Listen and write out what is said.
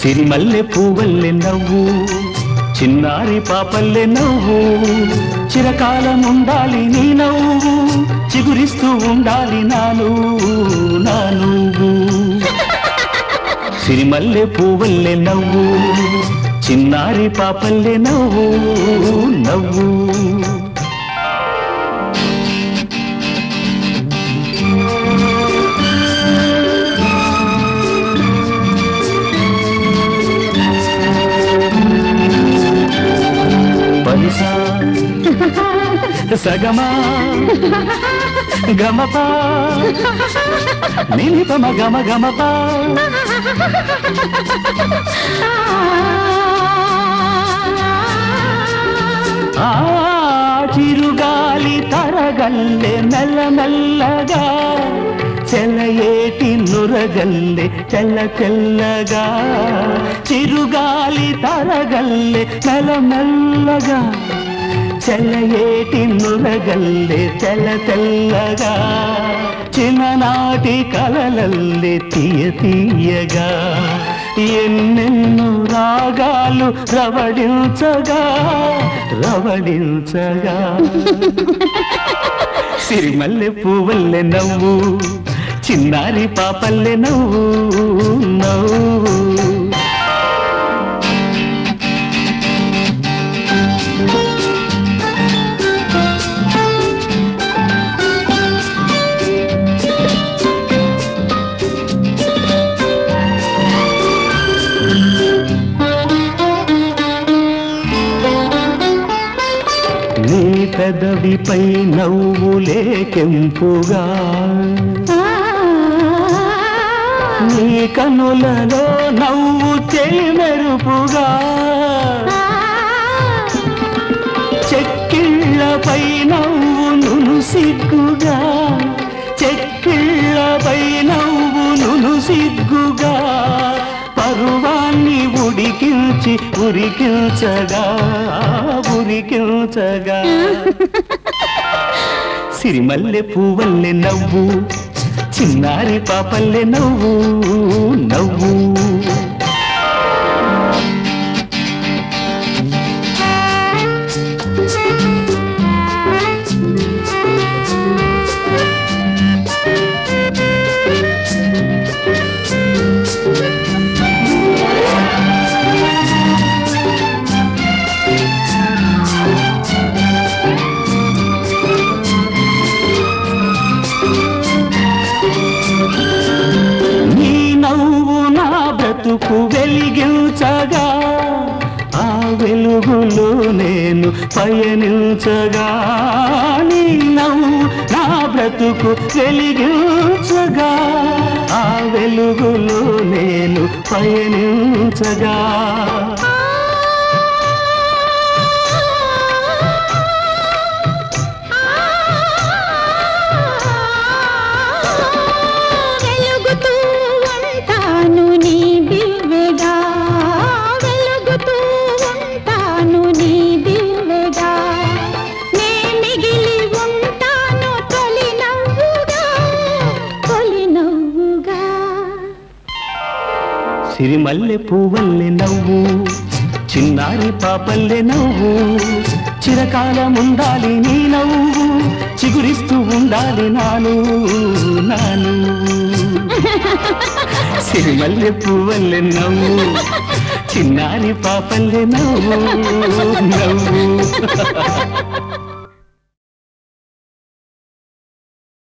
సిరిమల్లె పువ్వల్లె నవ్వు, చిన్నారి పాపల్లె నవ్వు, చిరకాలం ఉండాలి నీ నవ్వు, చిగురిస్తూ ఉండాలి నా నువ్వు. సిరిమల్లె పువ్వల్లె నవ్వు, చిన్నారి పాపల్లె నవ్వు నవ్వు. సగమా గమపా నిలిపమ గమ గమపా ఆ చిరుగాలి తరగల్లె మెల్ల మెల్లగా, చెలయేటి నురగల్లె తెల్ల తెల్లగా. చిరుగాలి తరగల్లె మెల్ల మెల్లగా, చెలయేటి నురగల్లె తెల్ల తెల్లగా. చిన్ననాటి కలలల్లె తీయ తీయగా, ఎన్నెన్నో రాగాలు రవడించగా రవడించగా. సిరిమల్లె పువ్వల్లె నవ్వు, చిన్నారి పాపల్లె నవ్వు నవ్వు. నీ పెదవిపై నవ్వులే కెంపుగా, నీ కనులలో నవ్వు చెలిమెరుపుగా. చెక్కిళ్ళపై నవ్వు నును సిగ్గుగా, చెక్కిళ్ళపై నవ్వు నును సిగ్గుగా. పరువాన్ని ఉడికించి ఉరికించగా ఉరికించగా. సిరిమల్లె పువ్వల్లె నవ్వు, చిన్నారి పాపల్లె నవ్వు నవ్వు. బ్రతుకు వెలిగించగా, ఆ వెలుగులో నేను పయనించగా. నీ నవ్వు నా బ్రతుకు వెలిగించగా, ఆ వెలుగులో నేను పయనించగా. సిరిమల్లె పువ్వల్లె నవ్వు, చిన్నారి పాపల్లె నవ్వు, చిరకాలం ఉండాలి నీ నవ్వు, చిగురిస్తూ ఉండాలి నాను. సిరిమల్లె పువ్వల్లె నవ్వు, చిన్నారి పాపల్లె నవ్వు నవ్వు.